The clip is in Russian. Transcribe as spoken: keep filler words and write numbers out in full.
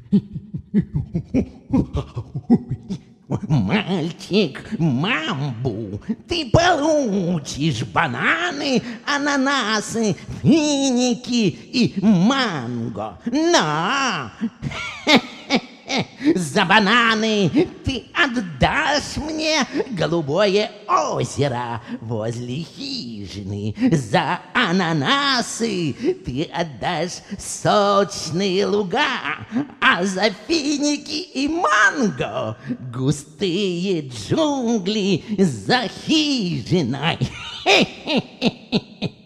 Мальчик Мамбу, ты получишь бананы, ананасы, финики и манго. Но за бананы ты отдашь мне голубое озеро возле хижины. За ананасы ты отдашь сочные луга, а за финики и манго густые джунгли за хижиной.